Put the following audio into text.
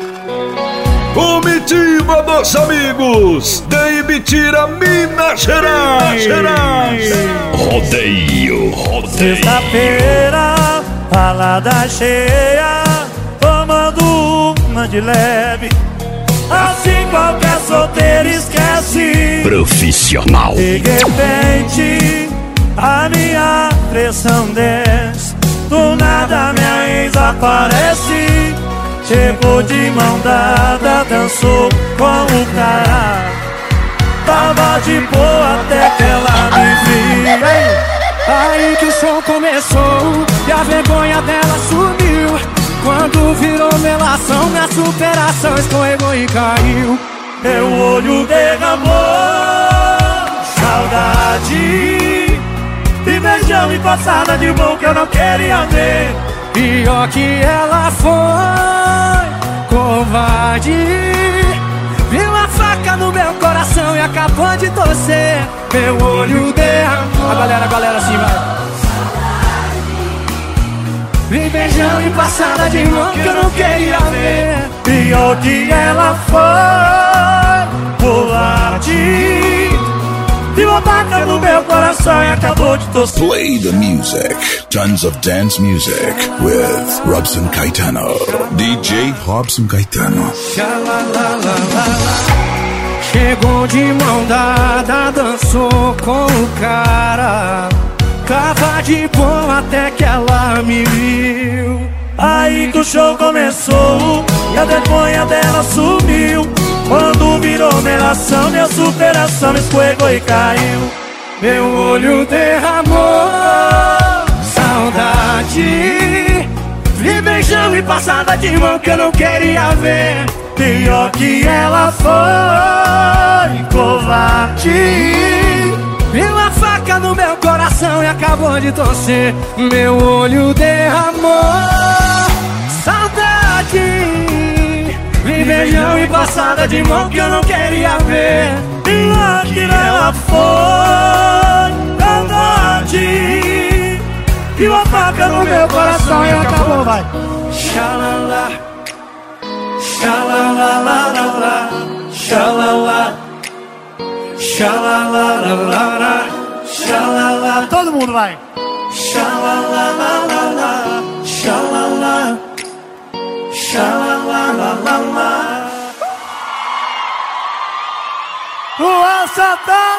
Comitiva dos amigos de Ibitira, Minas Gerais. Rodeio. Sexta-feira, balada cheia, tomando uma de leve. Assim qualquer solteiro esquece. Profissional. De repente, a minha pressão desce. Do nada minha ex aparece. Chegou de mão dada, dançou com o cara. Tava de boa até que ela me viu. Aí que o show começou e a vergonha dela sumiu. Quando virou melação, minha superação escorregou e caiu. Meu olho derramou saudade e beijão e passada de mão que eu não queria ver. Pior que ela foi covarde. Viu a faca no meu coração e acabou de torcer. Meu olho derramou. A galera assim vai. Vi beijão e passada de mão que eu não queria ver. Pior que ela foi covarde. Viu a faca no meu coração e acabou de torcer. Play the music. Tons of dance music with Robson Caetano. DJ Robson Caetano. Chegou de mão dada, dançou com o cara. Tava de boa até que ela me viu. Aí que o show começou e a vergonha dela sumiu. Quando virou melação, minha superação escorregou e caiu. Meu olho derramou saudade. Vi beijão e passada de mão que eu não queria ver. Pior que ela foi covarde. Viu a faca no meu coração e acabou de torcer. Meu olho derramou saudade. Vi beijão e passada de mão que eu não queria ver. Pior que ela foi covarde. Viu a faca no meu coração e acabou, vai. Xalala, xalalalala, xalala, xalalalala, xalala. Todo mundo vai. Xalalalala, xalala, xalalalala. O Satã!